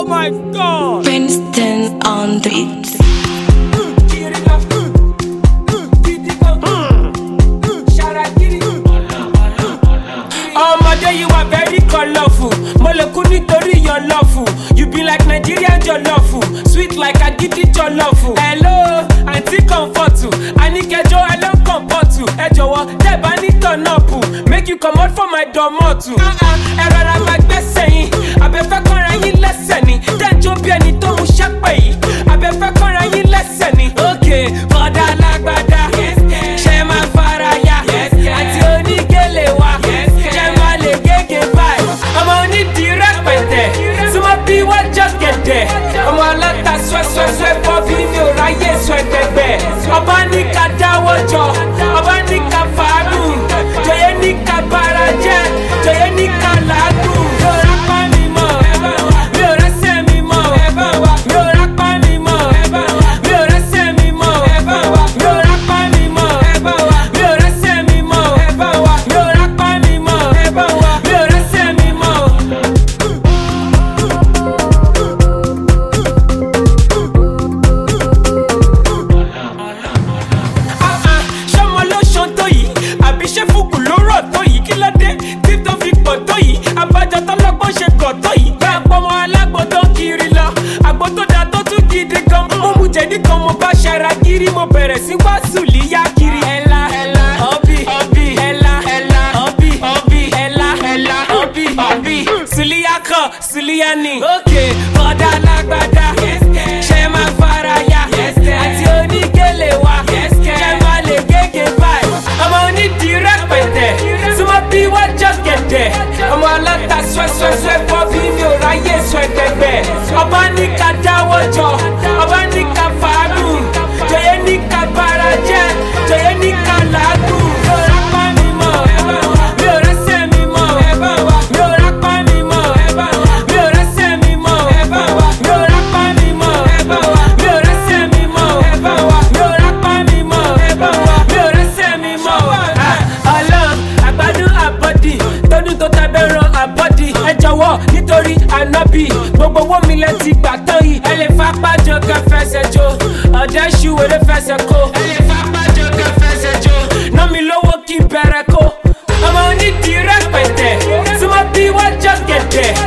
my God. Princeton on the beat. Ọmọdé, you are very colorful. Moleku nítorí your lawful. You be like Nigerian jollofu, sweet like agidi jollofu. Hello, aunty comfort you. Anikejo hello comfort you. Ẹ jọ̀wọ́ tẹ́ bá ní turn up, make you comot for my domotu. Ẹ rọra máa gbẹ́sẹ̀ yín, abẹ́fẹ́ kọ́ra yín lẹ́sẹ̀ ni. Dẹ́njọ́ bí ẹni tó mú ṣẹ́pẹ̀ yìí, abẹ́fẹ́ kọ́ra yín lẹ́sẹ̀ ni. Okay, bọ́dà alágbádá, ṣe máa fara ya, àti onígèlè wa. Just get there. I'm all let that sweat for video, right? Yes, sweat that bed. Abanika Dawojo, Abanika Fadu, Joyenika Baraje, Joyenika Lagu. Yorapa mi mo, Yorase mi mo, Yorapa mi mo, Yorase mi mo, Yorapa mi mo, Yorase mi mo, Yorapa mi mo, Yorase mi mo. Abájọ tọ́lọ́gbọ́n ṣe gọ̀tọ́ yìí. Bẹ́ẹ̀ pọ́nmọ́ alágbó tó ń kiri lọ. Àgbo tó dáa tó tún gidi gan. Mo mú jẹ̀dí kan mo bá ṣara kiri. Mo bẹ̀rẹ̀ sí wá sùlíyá kiri. Ẹ̀la ọ̀bì ẹ̀la ọ̀bì ẹ̀la ọ̀bì sùlíyá kan sùlíyá ni. Òkè bọ́dà alágbádá ṣe máa fara ya. Àti onígèlè wa ṣe máa lè gègé báyìí. Ọmọ onídìí rẹpẹtẹ súnmọ́ bí wọ́n just get there. Ọmọ aláta sweat for video, ráyè sweat ẹgbẹ́. Ọba ní ká dáwọ́ jọ, ọba ní ká fàánù. Jọyẹ ní ká bára jẹ́, jọyẹ ní ká làágùn. Mi ò rápá mi mọ̀, mi ò rẹ́sẹ̀ mi mọ̀. Mi ò rápá mi mọ̀, mi ò rẹ́sẹ̀ mi mọ̀. Mi ò rápá mi mọ̀, mi ò rẹ́sẹ̀ mi mọ̀. Mi ò rápá mi mọ̀, mi ò rẹ́sẹ̀ mi mọ̀. Ọlọ́run àgbàdùn àbọ̀dì, tọdún tó tábẹ́ràn àbọ̀dì. Ẹ jọ̀wọ́ nítorí ànábì, gbogbo owó mi lẹ ti gbà tán yìí. Ẹ lè fapá jọ kẹ́ fẹsẹ̀ jó, ọ̀dẹ́ ṣùwé lè fẹsẹ̀ kó. Ẹ lè fapá jọ kẹ́ fẹsẹ̀ jó, ná mi lówó kí n bẹ̀rẹ̀ kó. Ọmọ onídìí rẹpẹtẹ, súnmọ́ bí wọ́n just get there.